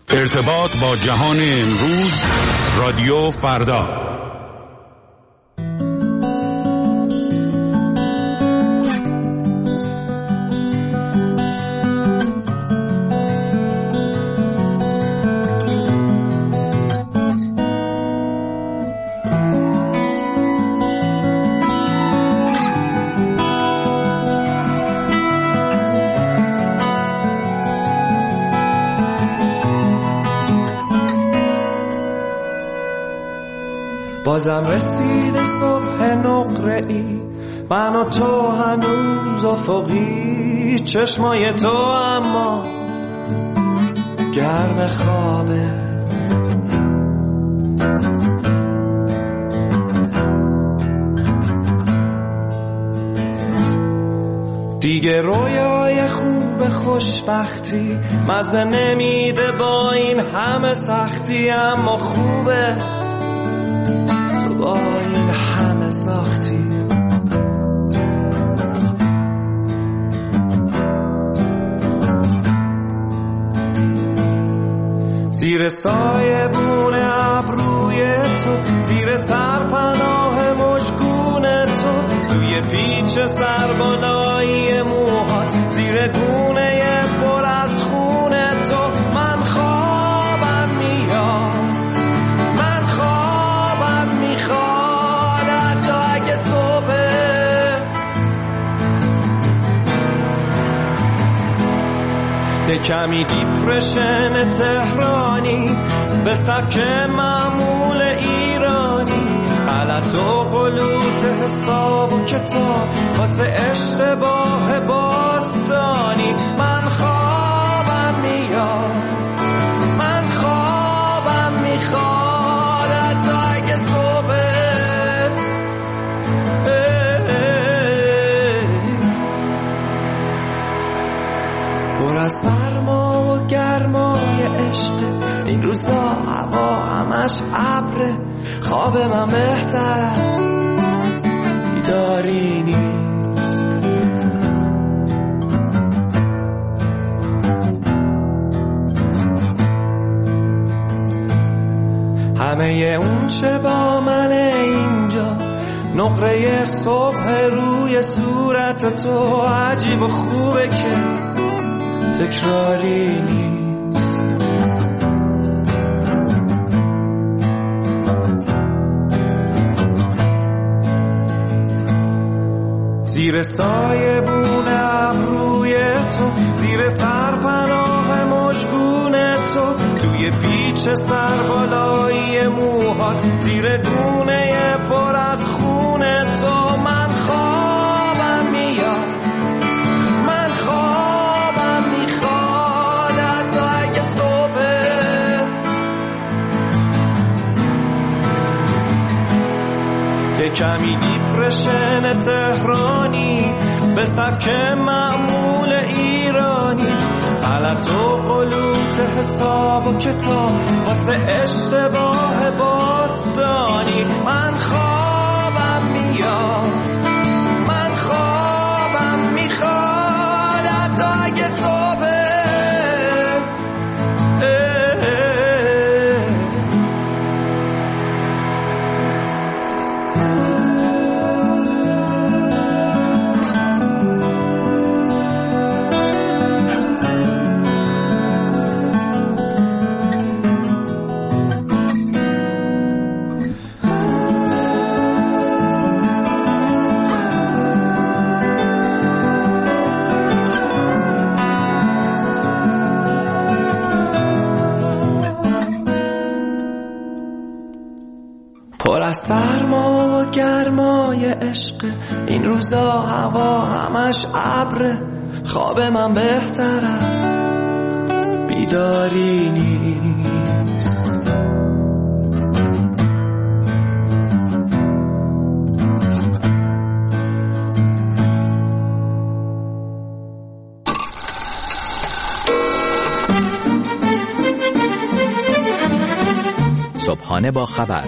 ارتباط با جهان امروز، رادیو فردا. بازم رسید صبح نقره‌ای، من و تو هنوز افقی، چشمای تو اما گرم خوابه. دیگه رویای خوب خوشبختی مزه نمیده با این همه سختی، اما خوبه با این همه ساختی. زیر سایبون ابروی تو، زیر سرپناه مشکون تو، توی پیچ سربالایی موهات، زیر گونه پر از خون تو، من خوابم میاد، من خوابم میخواد حتی اگه صبح. یه کمی دیپرشن تهرانی به سبک معمول ایرانی، غلط و غلوط حساب و کتاب واسه اشتباه باستانی. من خوابم میاد، من خوابم میخواد حتی اگه صبح. پر از سرما و گرمای عشق، این روزا هوا همش ابره، خواب من بهتر از بیداری نیست. همه اون چه با من اینجا، نقره صبح روی صورت تو، عجیب و خوبه که تکراری نیست. زیر سایبون ابروی تو، زیر سرپناه مشکون تو، توی پیچ سربالایی موهات، زیر گونه پر از خون تو، من خوابم میاد، من خوابم میخواد حتی اگه صبح. یه کمی دیپرشن تهرانی به سبک معمول ایرانی، غلط و غلوط حساب و کتاب واسه اشتباه باستانی. من خوابم میاد، من خوابم میخواد حتی اگه صبح. پر از سرما و گرمای عشق، این روزا هوا همش ابره، خواب من بهتر از بیداری نیست. صبحانه با خبر،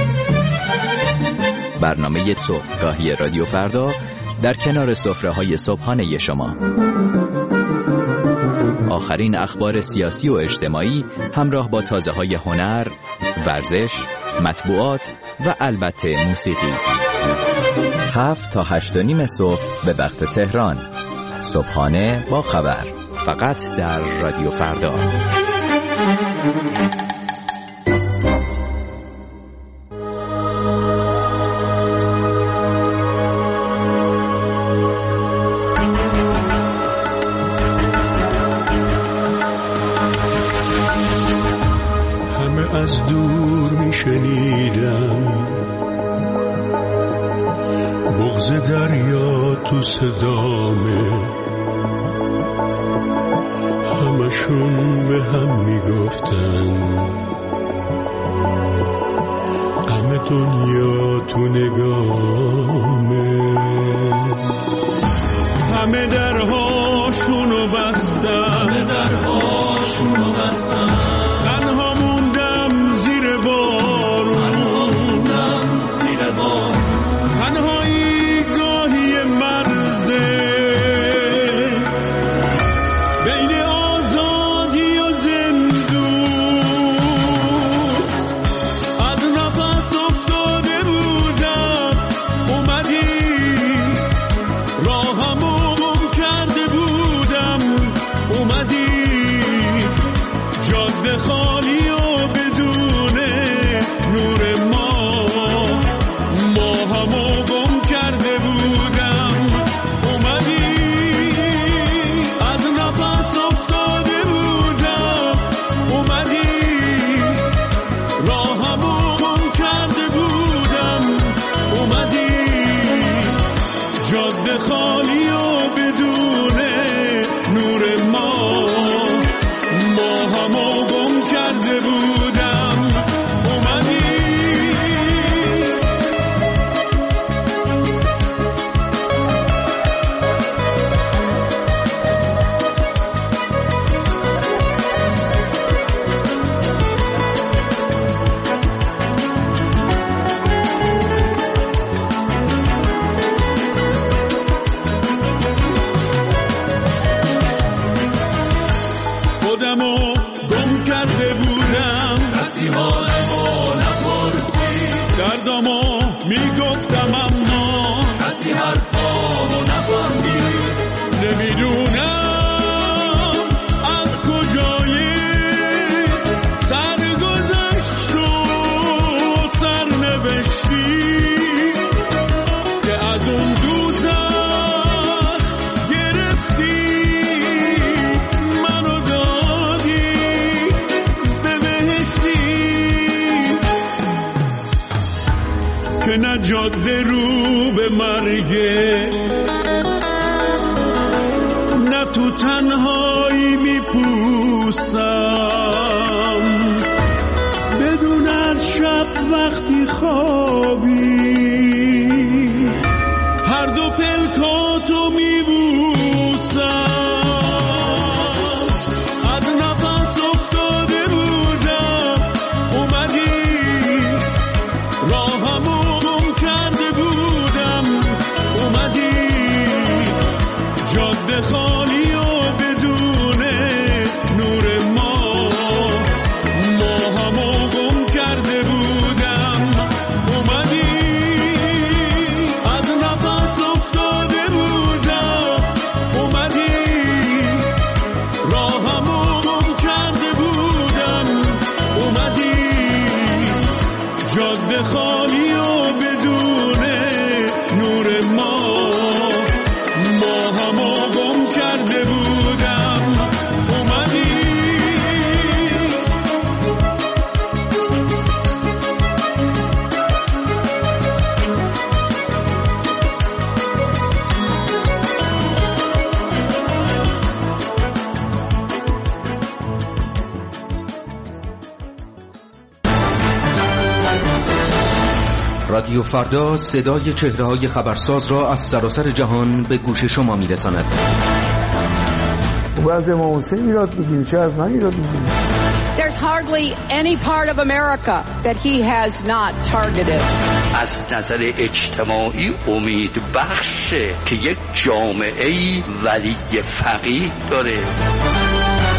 برنامه صبحگاهی رادیو فردا در کنار سفره‌های صبحانه شما. آخرین اخبار سیاسی و اجتماعی همراه با تازه‌های هنر، ورزش، مطبوعات و البته موسیقی. 7 تا 8:30 صبح به وقت تهران. صبحانه با خبر. فقط در رادیو فردا. از دور می شنیدم بغض دریا تو صدامه، همشون به هم می گفتن غم دنیا تو نگامه. همه درهاشونو بستن، تنها موندم زیر بارون، تنهایی گاهی مرزه بین آزادی و زندون. از نفس افتاده بودم، اومدی راهمو گم کرده بودم، اومدی جاده خالی و بدون نور ما همو گم کرده بودم، اومدی از نفس افتاده بودم، اومدی راهمو گم کرده بودم، اومدی جاده خالی و بدون نور ما همو گم کرده بودم، اومدی. خودمو گم کرده بودم، کسی حالمو نپرسید، دردمو میگفتم اما کسی حرفامو نفهمید. نمیدونم از کجای سرگذشت و سرنوشتی که از اون دوزخ گرفتی منو دادی به بهشتی، که نه جاده رو به مرگه، نه تو تنهایی میپوسم، بدون از شب وقتی خوابی هر دو پلکاتو میبوسم. از نفس افتاده بودم، اومدی راهمو گم کرده بودم، اومدی جاده خالی و بدون نور ما همو گم کرده بودم، اومدی از نفس افتاده بودم، اومدی راهمو گم کرده بودم، اومدی جاده خالی و بدون نور ما همو گم کرده بودم، اومدی. رادیو فردا صدای چهره‌های خبرساز را از سراسر جهان به گوش شما می‌رساند. و از امام حسین ایراد می‌گیری، چه از من ایراد می‌گیری؟ There's hardly any part of America that he has not targeted. از نظر اجتماعی امید بخشه که یک جامعه‌ای ولی فقیه داره.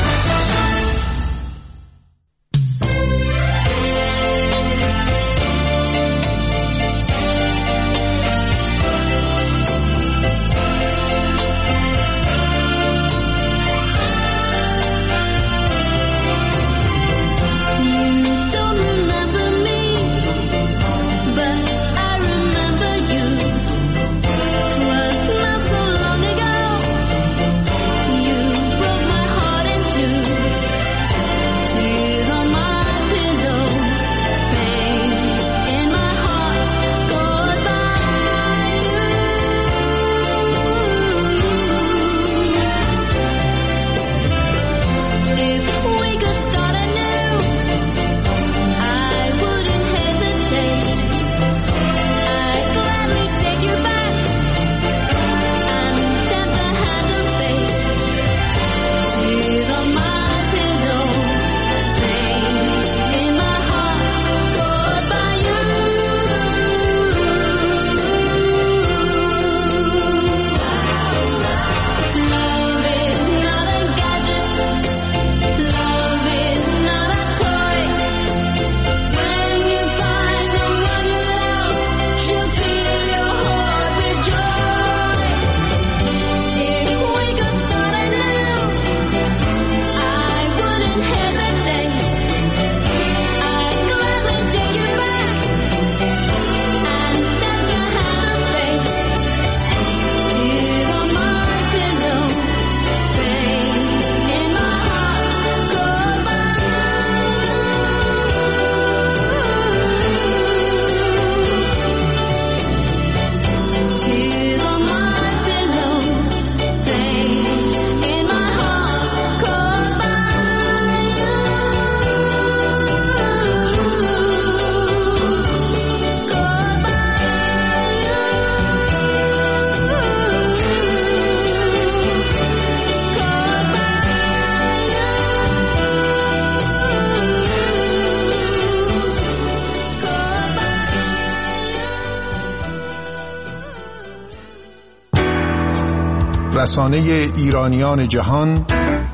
رسانه ایرانیان جهان،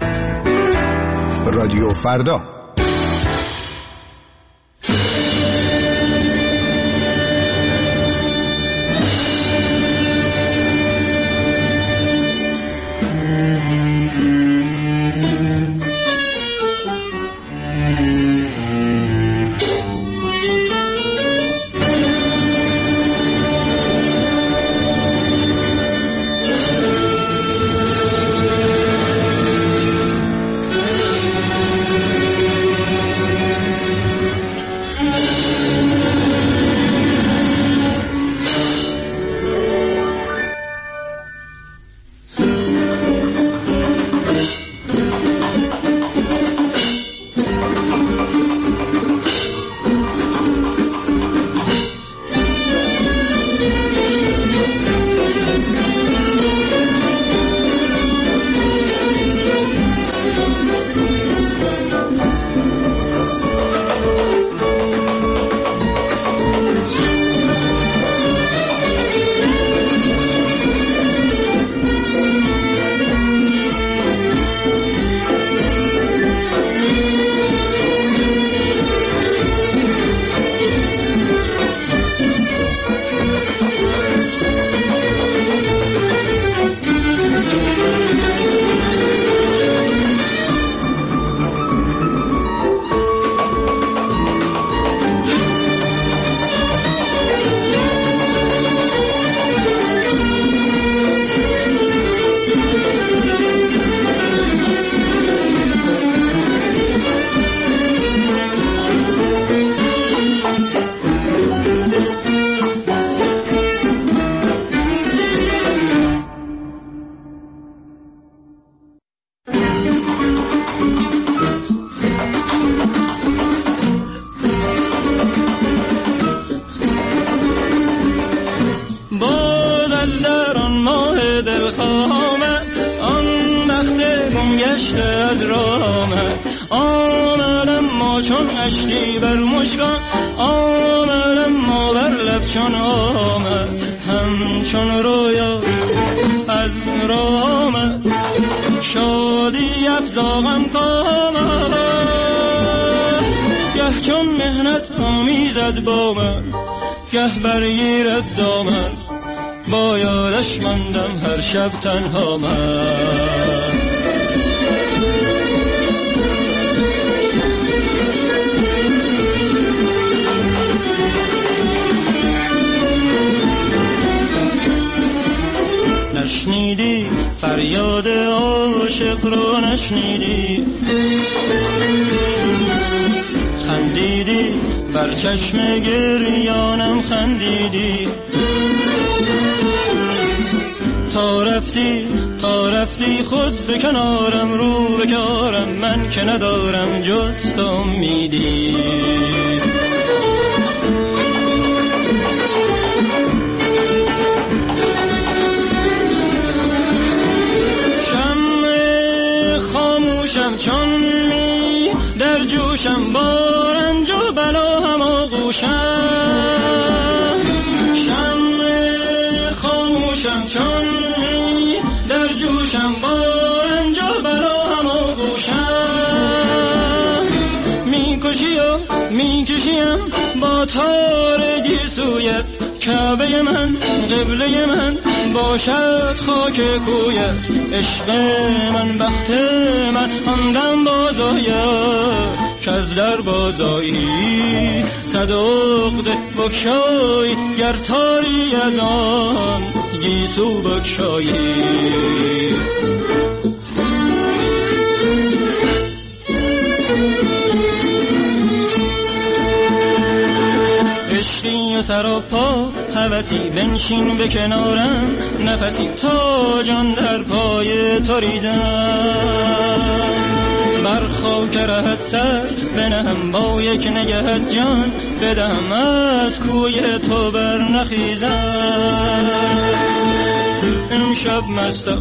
رادیو فردا. تنها من نشنیدی فریاد عاشق رو، نشنیدی خندیدی بر چشم گریانم، خندیدی تا رفتی خود به کنارم، رو به کارم من که ندارم جز تو امیدی. شمع خاموشم چون می در جوشم، با رنج و بلا هم آغوشم. شمع خاموشم چون در جوشم، با رنج و بلا هم آغوشم. میکشی و میکشیم با تارگی سویت، کعبه من قبله من باشد خاک کویت. عشق من بخت من آندم بازاید، که از در بازایی صد عقده بکشایی، گر تاری از آن گیسو بکشایی. عشقی و سراپا هوسی، بنشین به کنارم نفسی، تا جان در پای تو ریزم. بر خاک رهت سر بنهم، با یک نگهت جان بدهم، از کوی تو بر نخیزم. امشب مستم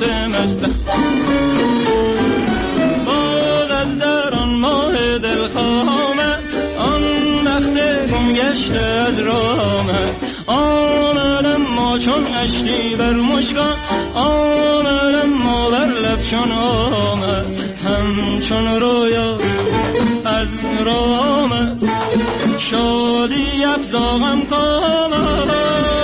باز از در آن ماه دلخواه، آن بخت گم گشته از راه آمدم، ما چون اشکی بر مشکان آمدم ما بر لب چون آمد همچون رویا از راه آمد شادی افزاغم کامد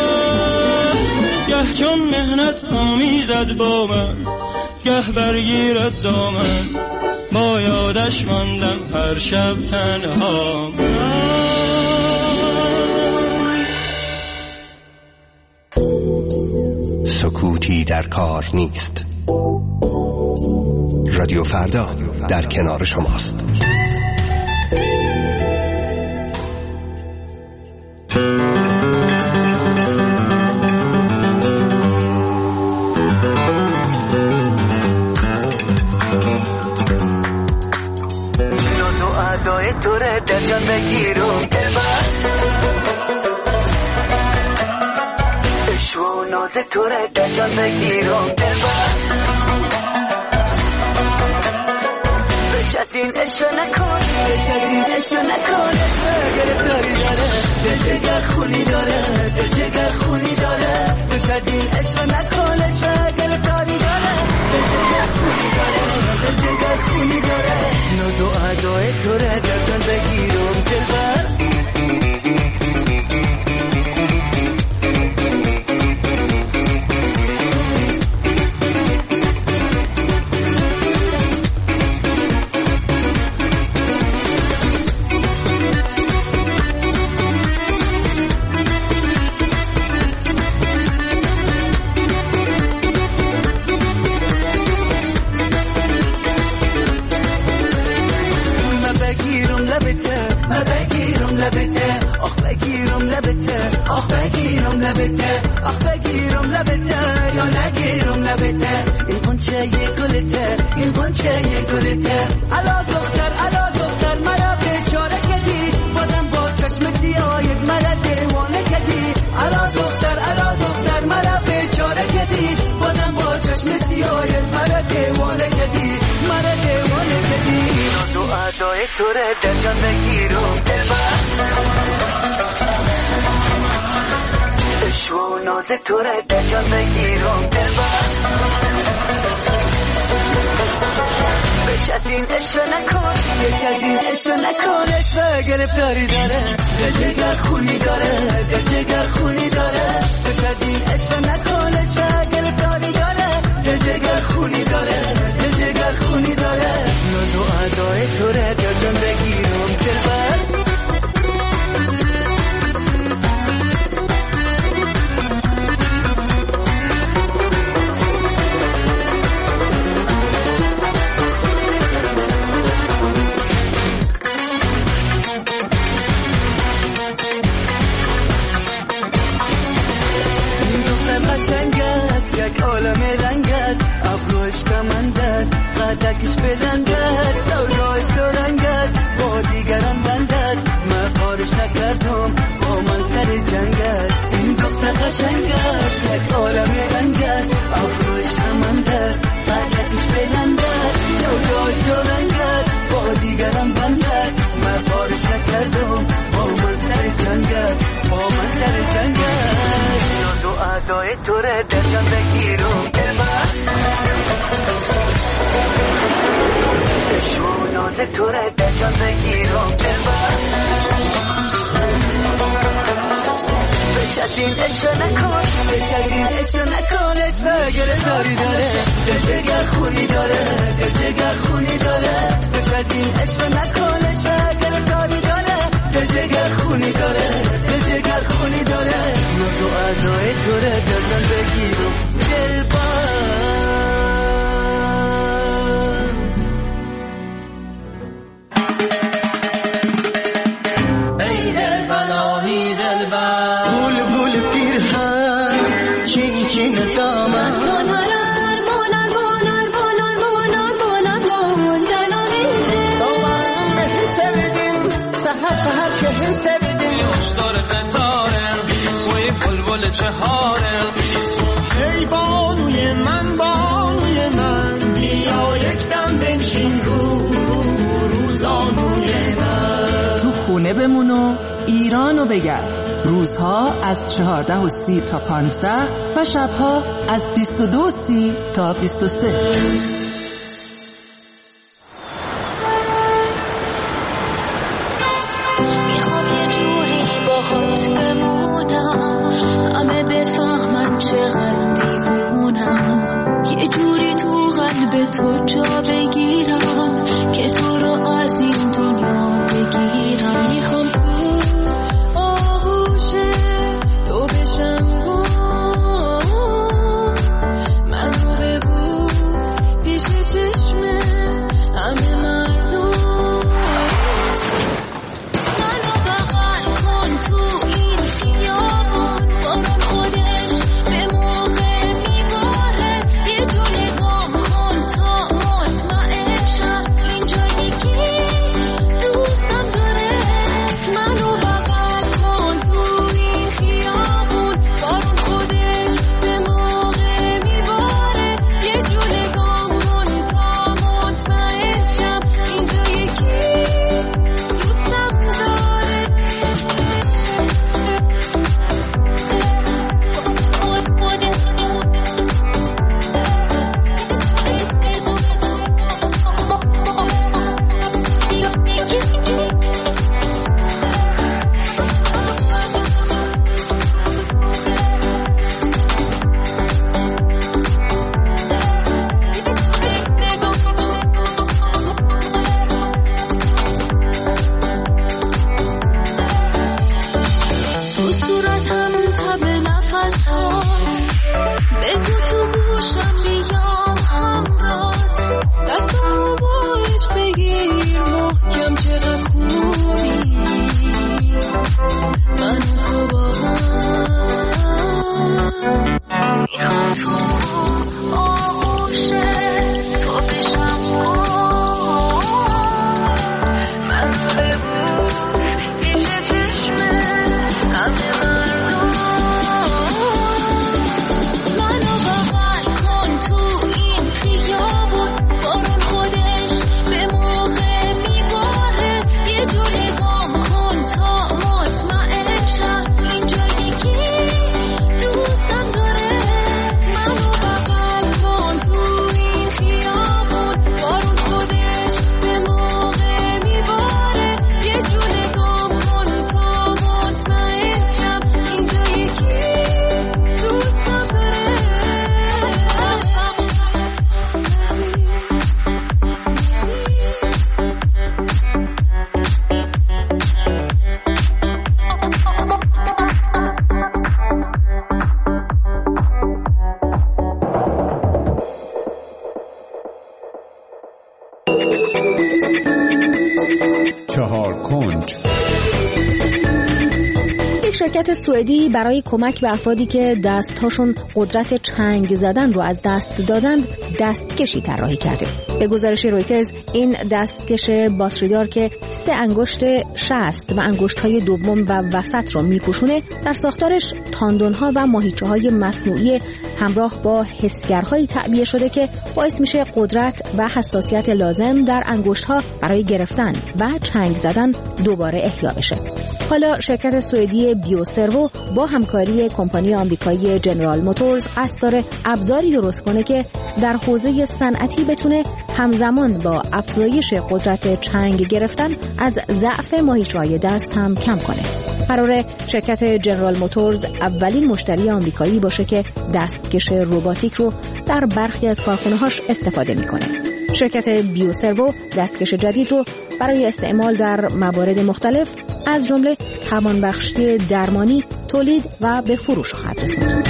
گه چون مهنت آمیزد با من گه برگیرد دامن با یادش ماندم هر شب تنها. سکوتی در کار نیست. رادیو فردا در کنار شماست. تو را در جان بگیرم عشق و ناز تو را در جان بگیرم بش از این عشق نکن بش از این عشق نکن گرفتاری داره دل جگر خونی داره دل جگر خونی داره بش از این عشق نکن عشق گرفتاری داره دل جگر خونی داره دل جگر خونی داره ناز و ادای تو را در جان بگیرم دلبر تو را در جان بگیرم عشق و ناز تو را در جان بگیرم بش از این عشق نکن بش از این عشق نکن عشق گرفتاری داره دل جگر خونی داره دل جگر خونی داره بش از این عشق نکن عشق گرفتاری داره دل جگر خونی داره دل جگر خونی داره ناز و ادای تو را در جان بگیرم دلبر قدکش بلند است سوداش دورنگ است با دیگران بند است من کارش نکردم با من سر جنگ است این دختر قشنگ است یک عالم رنگ است افروش کمند است قدکش بلند است سوداش دورنگ است با دیگران بند است من کارش نکردم با من سر جنگ است با من سر جنگ است ناز و ادای تو را در جان بگیرم عشق و ناز تو را در جان بگیرم بش از این عشق نکن بش از این عشق نکن عشق گرفتاری داره دل جگر خونی داره دل جگر خونی داره بش از این عشق نکن عشق گرفتاری داره دل جگر خونی داره دل جگر خونی داره ناز و ادای تو را در جان بگیرم ای بانوی من بیا یک دم بنشین روزانوی من تو خونه بمون و ایرانو بگرد روزها از 14:30 تا 15 و شبها از 22:30 تا 23. میخوام یه جوری باهات بمونم، همه بفهمن چقدر دیوونم، یه جوری تو قلب تو جا بگیرم که تو رو از این دنیا بگیرم. میخوام آغوش تو بشم گم، منو ببوس پیش چشم همه مردم، منو بغل کن تو این خیابون، بارون خودش به موقع میباره، یه جو نگام کن تا مطمئن شم اینجا یکی دوستم داره. منو بغل کن تو این خیابون، بارون خودش به موقع میباره، یه جو نگام کن تا مطمئن شم اینجا یکی دوستم داره. تو صورتم تب نفسات، بگو تو گوشم بیام همرات، دستمو با عشق بگیر محکم چقدر خوبی، من و تو با هم. میخوام تو آغوش تو بشم گم، منو ببوس پیش چشم همه مردم، منو بغل کن تو این خیابون، بارون خودش به موقع میباره، یه جو نگام کن تا مطمئن شم اینجا یکی دوستم داره. منو بغل کن تو این خیابون، بارون خودش به موقع میباره، یه جو نگام کن تا مطمئن شم اینجا یکی دوستم داره. چهار کنج. یک شرکت سوئدی برای کمک به افرادی که دستهاشون قدرت چنگ زدن رو از دست دادند دستکشی طراحی کرده. به گزارش رویترز این دستکش باتریدار که 3 انگشت شست و انگشت‌های دوم و وسط رو میپوشونه، در ساختارش تاندون‌ها و ماهیچه‌های مصنوعی همراه با حسگرهایی تعبیه شده که باعث میشه قدرت و حساسیت لازم در انگشت‌ها برای گرفتن و چنگ زدن دوباره احیا بشه. حالا شرکت سوئدی بیوسرو با همکاری کمپانی آمریکایی جنرال موتورز قصد داره ابزاری درست کنه که در حوزه صنعتی بتونه همزمان با افزایش قدرت چنگ گرفتن از ضعف ماهیچه‌های دست هم کم کنه. قراره شرکت جنرال موتورز اولین مشتری آمریکایی باشه که دستکش رباتیک رو در برخی از کارخانه‌هاش استفاده میکنه. شرکت بیوسرو دستکش جدید رو برای استعمال در موارد مختلف از جمله توانبخشی درمانی تولید و به فروش خواهد رسوند.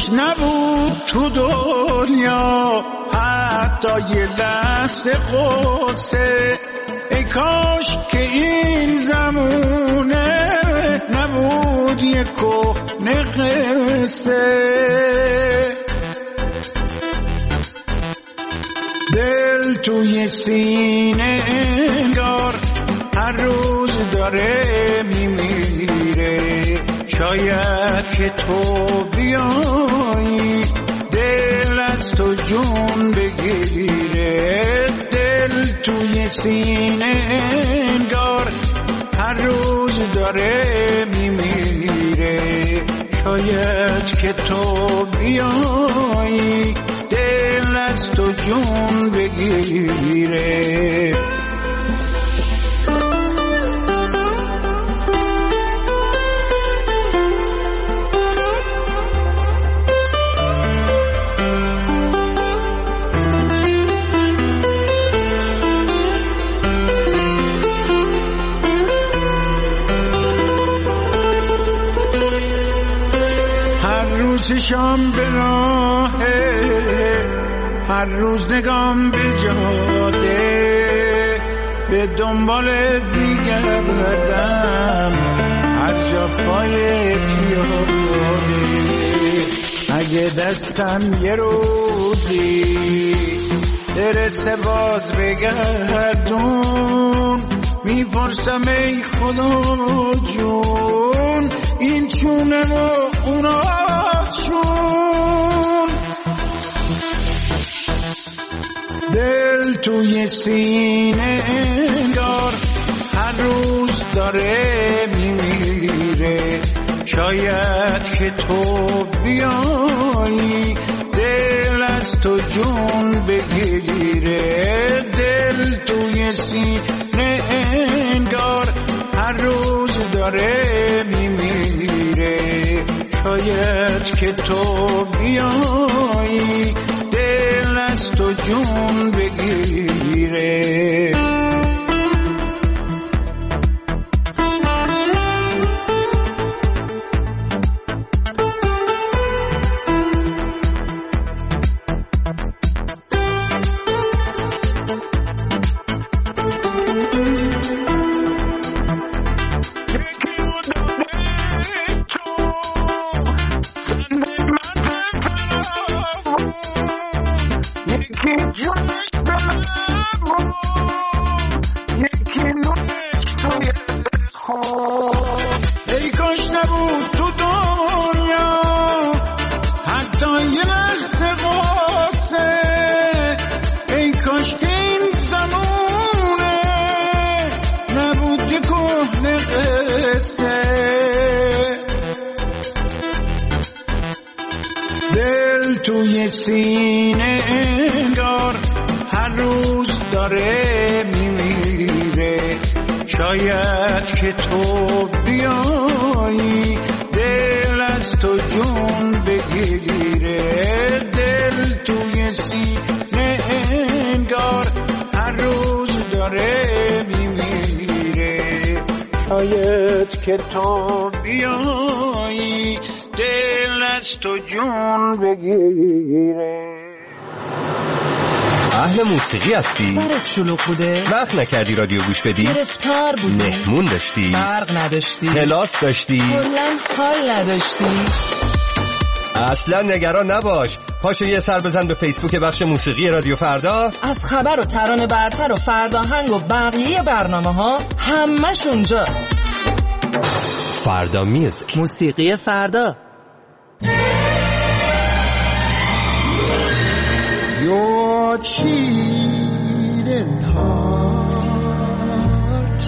نبود تو دنیا حتی یه لحظه قصه، ای کاش که این زمونه نبود یه کهنه قصه. دل توی سینه انگار هر روز داره میمیره، شاید که تو بیایی دل از تو جون بگیره. دل توی سینه انگار هر روز داره میمیره، شاید که تو بیایی دل از تو جون بگیره. چشم به راهه، هر روز نگام به جاده، به دنبال دیگر بردم هر جا پای پیاده. اگه دستم یه روزی درسه باز بگردون، میپرسم ای خدا جون این چونه و اونا چون. دل توی سینه انگار هر روز داره میمیره، شاید که تو بیایی دل از تو جون بگیره. دل توی سینه انگار هر روز داره میمیره، شاید که تو بیایی دل از تو جون بگیره. ای کاش نبود تو دنیا حتی یه لحظه قصه، ای کاش که این زمونه نبود یه کهنه قصه. دل توی سینه انگار هر روز داره میمیره، شاید که تو بیایی دل از تو جون بگیره. دل توی سینه انگار هر روز داره میمیره، شاید که تو بیایی دل از تو جون بگیره. اهل موسیقی هستی؟ سرت شلوغ بوده؟ وقت نکردی رادیو گوش بدی؟ گرفتار بودی؟ مهمون داشتی؟ برق نداشتی؟ کلاس داشتی؟ کلاً حال نداشتی؟ اصلا نگران نباش، پاشو یه سر بزن به فیسبوک بخش موسیقی رادیو فردا. از خبر و ترانه برتر و فرداهنگ و بقیه برنامه ها همش اونجاست. فردا میوزیک، موسیقی فردا. Your cheating heart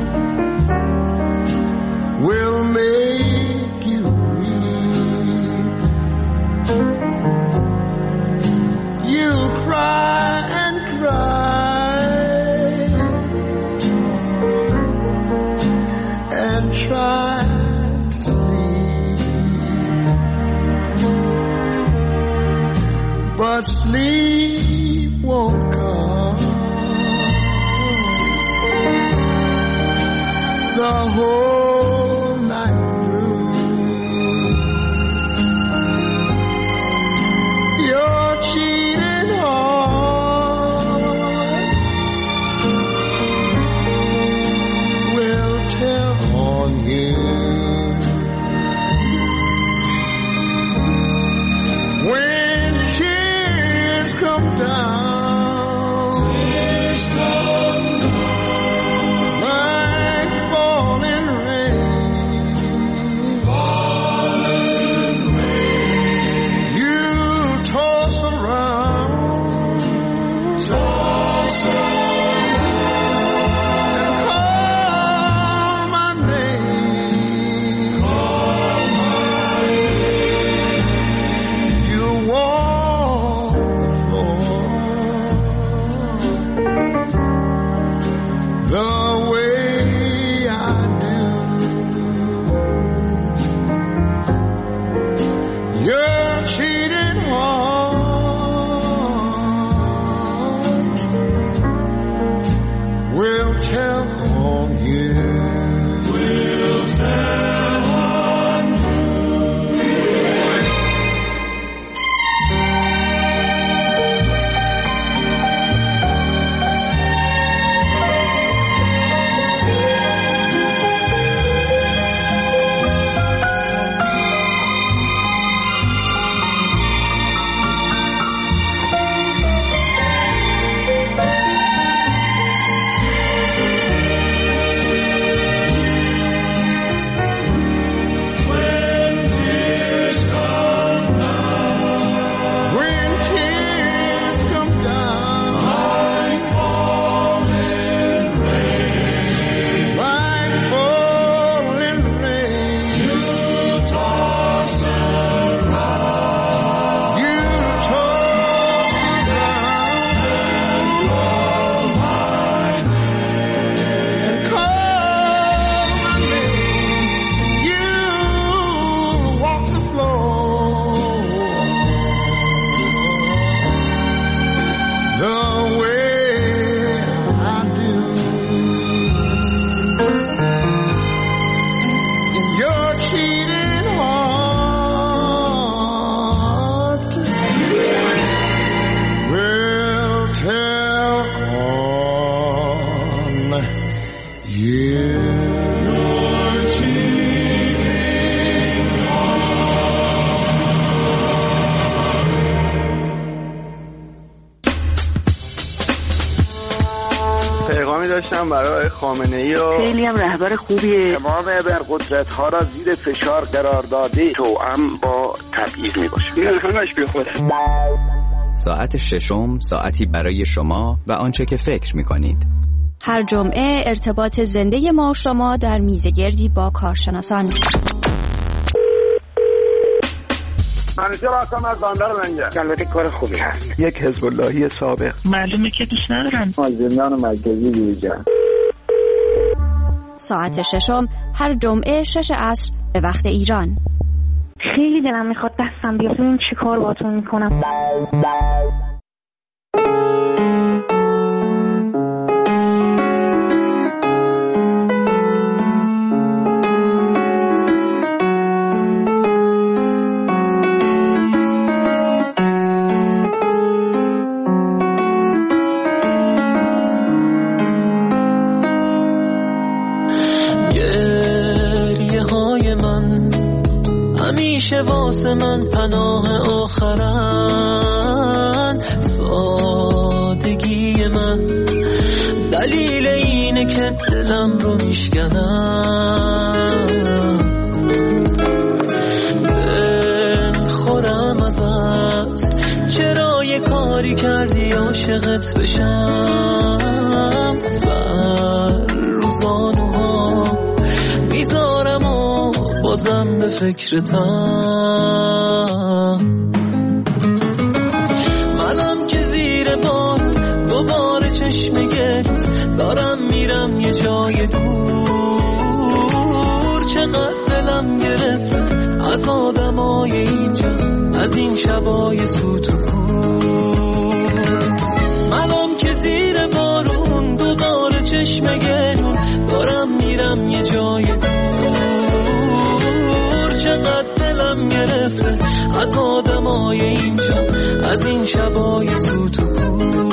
will make you weep. You'll cry and cry and try to sleep, but sleep won't come. The whole night through come down, tears come down, like falling rain, falling rain. You toss around, toss around, and call my name, call my name. You walk the floor the way I do. Your cheating heart will tell on you. Will tell on when tears come down, when tears come down, like falling rain, like falling rain. You toss around, you toss around, and call my name, and call my name. You walk the floor the way I do. In your cheating heart will tell on you. Your cheating پیغامی داشتم برای خامنه‌ای و خیلی هم رهبر خوبیه. امام ابرقدرت‌ها را زیر فشار قرار داده توأم با تبعیض میباشه. این همش بی خوده. ساعت ششم ساعتی برای شما و آنچه که فکر می‌کنید. هر جمعه ارتباط زنده ما و شما در میزگردی با کارشناسان. همیشه راستم از بندر منگه. البته کار خوبی هست. یک حزب اللهی سابق. معلومه که دوست ندارن. از زندان مرکزی بیرون. ساعت ششم هر جمعه 6 عصر به وقت ایران. خیلی دلم میخواد دستم بیاد. این چی کار باتون میکنم؟ همیشه واسه من پناه آخرن، سادگی من دلیل اینه که دلم رو میشکنم. بخورم ازت چرا یه کاری کردی عاشقت بشم، سر روزانوها میذارم و بازم به فکرتم. منم که زیر بار دوباره چشم گل دارم میرم یه جای دور. چقدر دلم گرفت از آدمای اینجا، از این شبای سوت و کور. منم که زیر بارون دوباره چشم گلون دارم میرم یه جای دور. چقدر دلم گرفته از آدمای اینجا، از این شبای سوت و کور.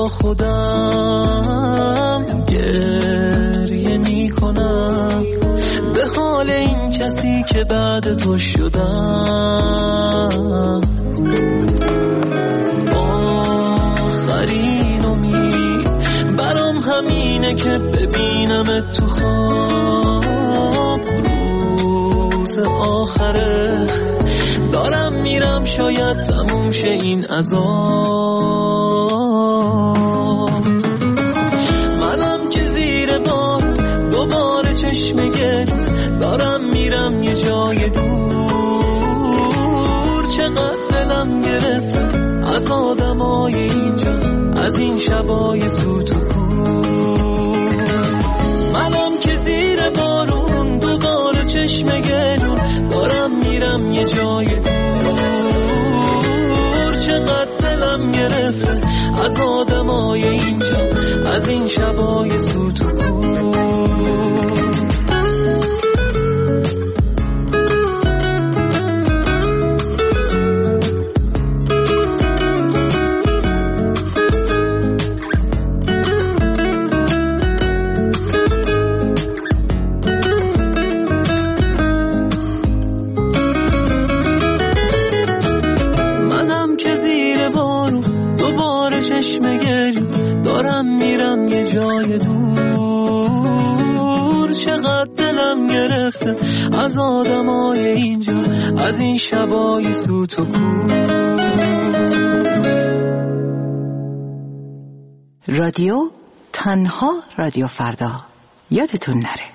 با خودم گریه میکنم به حال این کسی که بعد تو شدم. آخرین امید برام همینه که ببینم تو خواب روز آخره. دارم میرم شاید تموم شه این عذاب. منم که زیر بار دوباره چشم گرد دارم میرم یه جای دور. چقدر دلم گرفته از آدمای اینجا، از این شبای سوت و کور. منم که زیر بارون دوباره چشم گرد دارم میرم یه جای دور. چقدر دلم گرفته از آدمای اینجا، از این شبای سوت و کور. دارم میرم یه جای دور. چقدر دلم گرفته از آدمای اینجا، از این شبای سوت و کور. رادیو تنها رادیو فردا، یادتون نره.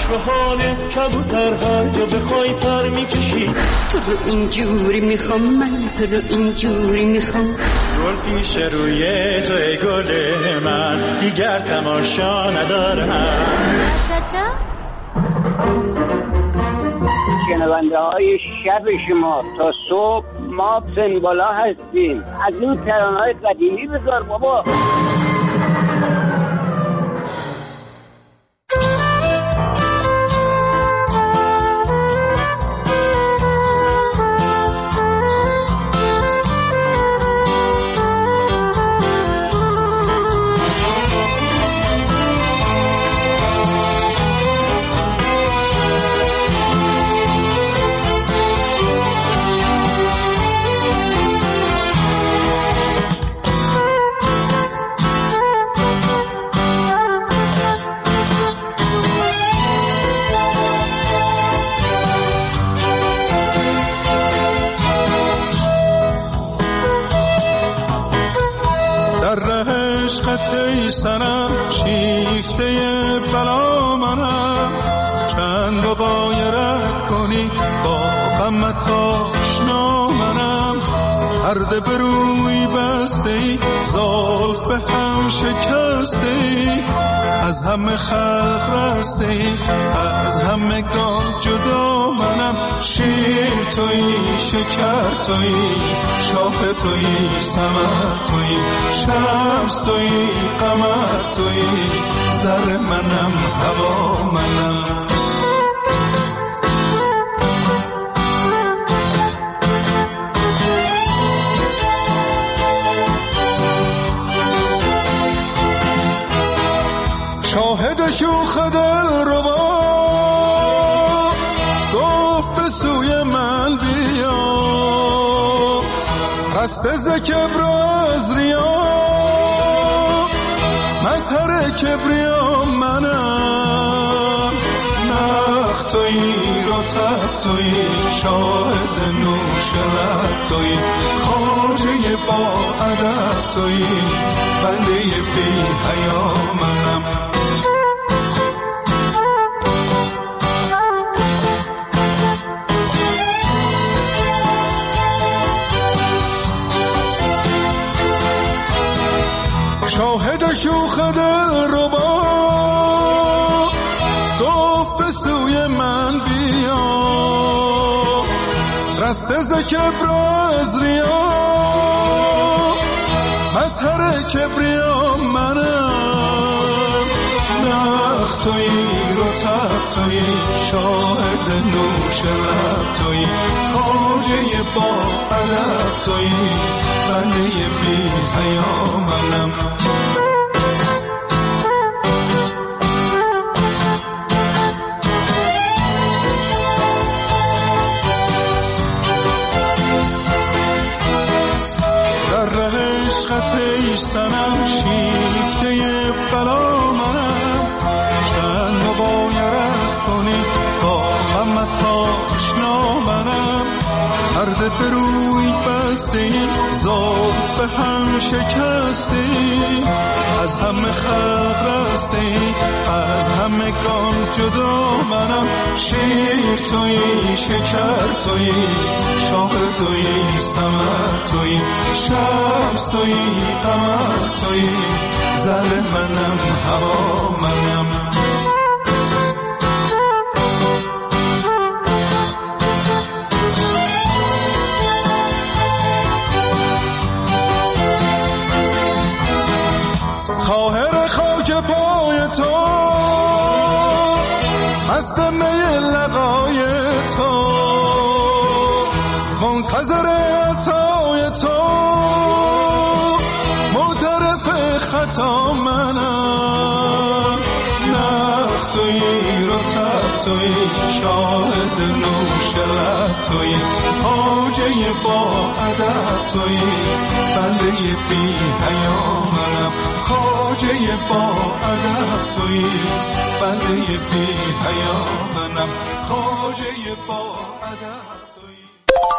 به حالت کبوتر هر جا بخوای پر میکشی. تو رو اینجوری میخوام من، تو رو اینجوری میخوام. گل پیش روی تو ای گل من، دیگر تماشا ندارم. شنونده های شب شما تا صبح ما پنبالا هستیم. از این ترانه‌های قدیمی بذار بابا. ای سنم شیفته بلا منم، چند و غایرت کنی با غمت آشنا منم. پرده به روی بسته ای، زلف به هم شکسته ای، از همه خلق رسته ای، از همه گام جدا منم. شیر تویی، شکر تویی، شاخ تویی، ثمر تویی، شمس تویی، قمر تویی، زر منم، هوا منم. شاهد شوخ دل ربا گفت به سوی من بیا، رسته ز کبر از ریا، مظهر کبریا منم. نخ تویی، رطب تویی، شاهد نوش لب تویی، خواجه با ادب تویی، بنده بی حیا منم. شاهد شوخ دل ربا گفت به سوی من بیا، رسته ز کبر از ریا، مظهر کبریا منم. نخ تویی، رطب تویی، شاهد نوش لب تویی، خواجه با ادب تویی، بنده بی حیا منم. در ره عشقت ای سنم شیفته بلا منم، چند و غایرت کنی با غمت آشنا منم. پرده به روی بسته، زلف به هم شکسته، از همه خلق رسته، از همه گام جدا منم. شیر تویی، شکر تویی، شاخ تویی، ثمر تویی، شمس تویی، قمر تویی، زر منم، هوا منم. طاهر خاک پای تو، مست می لقای تو، منتظر عطای تو، معترف خطا منم. نخ تویی، رطب تویی، شاهد نوش لب تویی، خواجه با ادب تویی، بنده بی حیا منم. خواجه با ادب تویی، بنده بی حیا منم. خواجه با ادب تویی.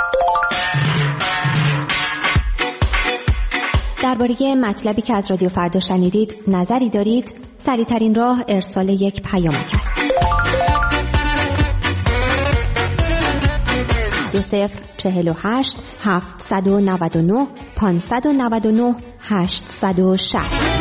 درباره مطلبی که از رادیو فردا شنیدید نظری دارید؟ سریع‌ترین راه ارسال یک پیامک است. 2048 799 599 860.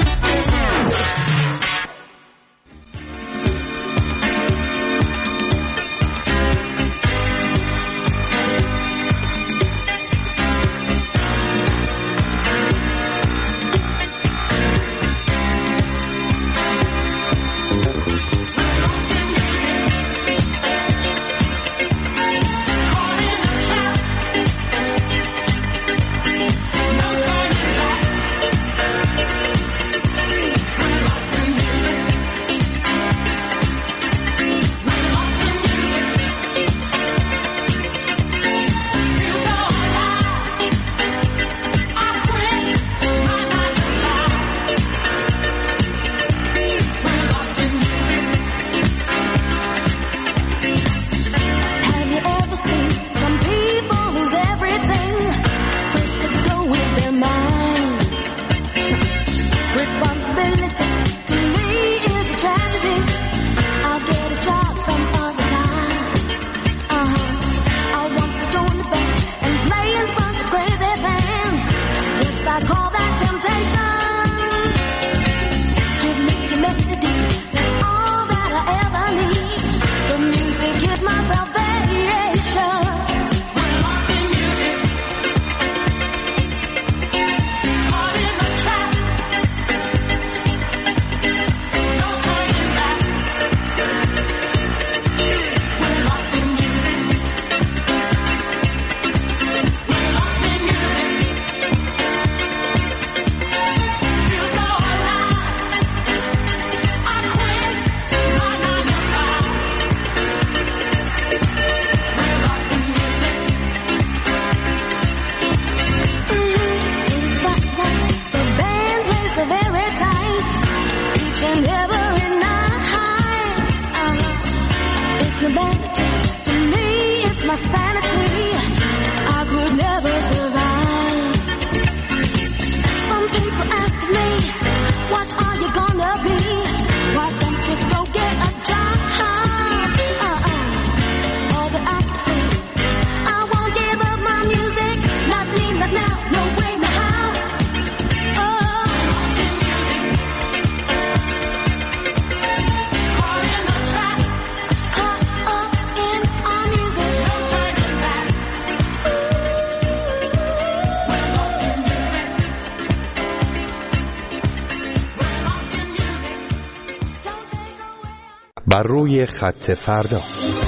بر روی خط فردا.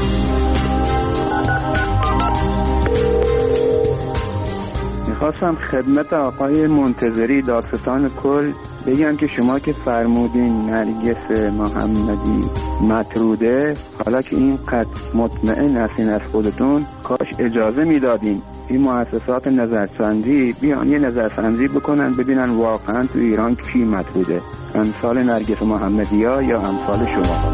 میخواستم خدمت آقای منتظری دادستان کل بگم که شما که فرمودین نرگس محمدی مطروده، حالا که اینقدر مطمئن هستین از خودتون، کاش اجازه میدادین این مؤسسات نظرسنجی بیان یه نظرسنجی بکنن ببینن واقعا تو ایران کی مطروده، امثال نرگس محمدی ها یا امثال شما.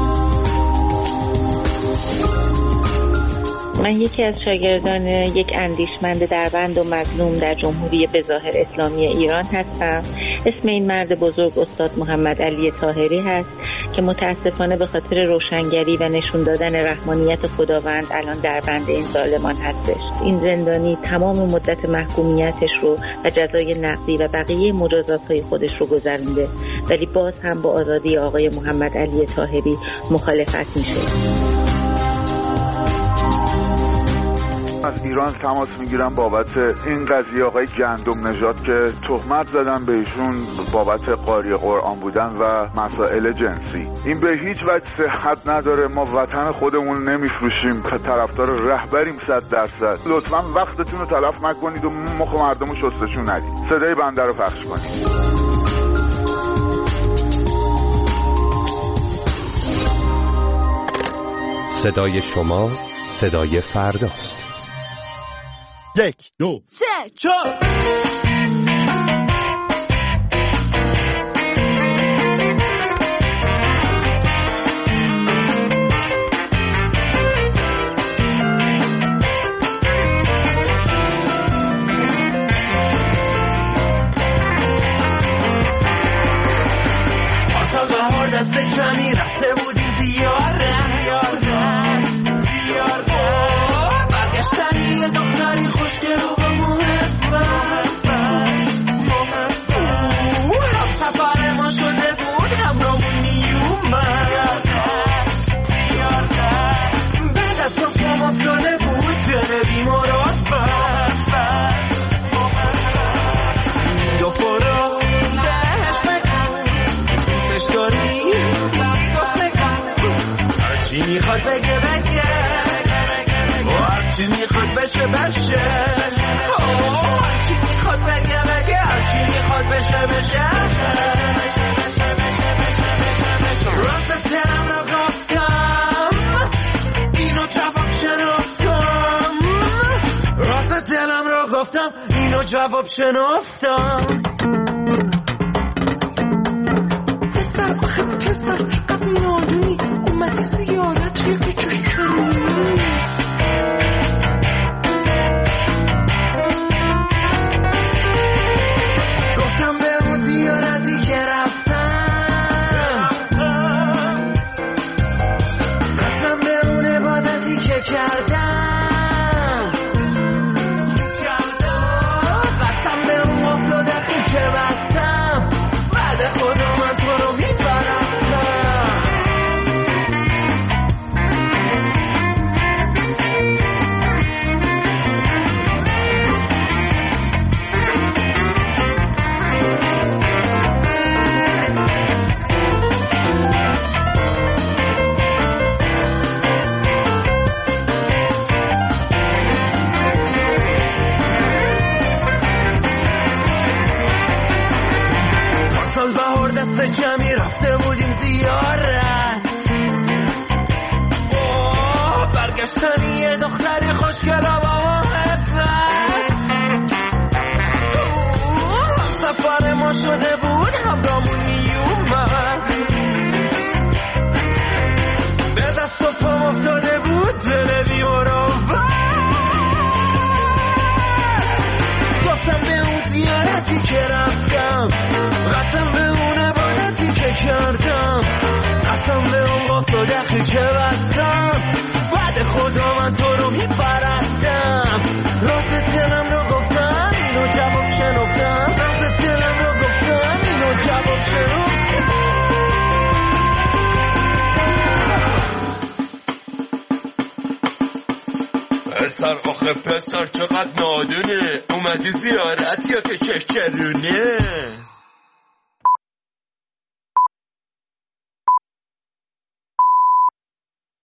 من یکی از شاگردان یک اندیشمند دربند و مظلوم در جمهوری بظاهر اسلامی ایران هستم. اسم این مرد بزرگ استاد محمد علی طاهری هست که متاسفانه به خاطر روشنگری و نشون دادن رحمانیت خداوند الان دربند این ظالمان هستش. این زندانی تمام مدت محکومیتش رو و جزای نقضی و بقیه مجازات‌های خودش رو گذرونده، ولی باز هم با آزادی آقای محمد علی طاهری مخالفت میشه. از ایران تماس میگیرم بابت این قضیه آقای گندم نژاد که تهمت زدن به ایشون بابت قاری قرآن بودن و مسائل جنسی. این به هیچ وجه صحت نداره. ما وطن خودمون نمیفروشیم، طرفدار رهبریم 100%. لطفاً وقتتون رو تلف نکنید و مخ مردم رو شستشون ندید. صدای بنده رو پخش کنید. صدای شما صدای فرداست. 1 2 3 4 دست کمی رفته بودیم زیاره برگشتنی هرچی میخواد بگه هرچی میخواد بشه هرچی میخواد بگه هرچی میخواد بشه راست دلم رو گفتم اینو جواب شنفتم راست دلم رو گفتم اینو جواب شنفتم پسر آخه پسر چقدر نادونی اومدی زیارت یکی چشمی گفتم به اون زیارتی که رفتم قسم به اون عبادتی که کردم قسم به اون قفل و دخیل که بستم بعد خدا من تو رو میپرستم سال بهار دست جمعی رفته بودیم زیارت برگشتن یه دختری خوشگل با محبت سفر ما شده بود همرامون میومد به دست و پام افتاده بود دل بیمروت گفتم به اون زیارتی که رفتم قسم به اون عبادتی که کردم قسم به اون قفل و دخیل که بستم بعد خدا من تو رو میپرستم راست دلم رو گفتم اینو جواب شنفتم راست دلم رو گفتم اینو جواب شنفتم پسر آخه پسر چقدر نادونه اومدی زیارت یا که چشچرونه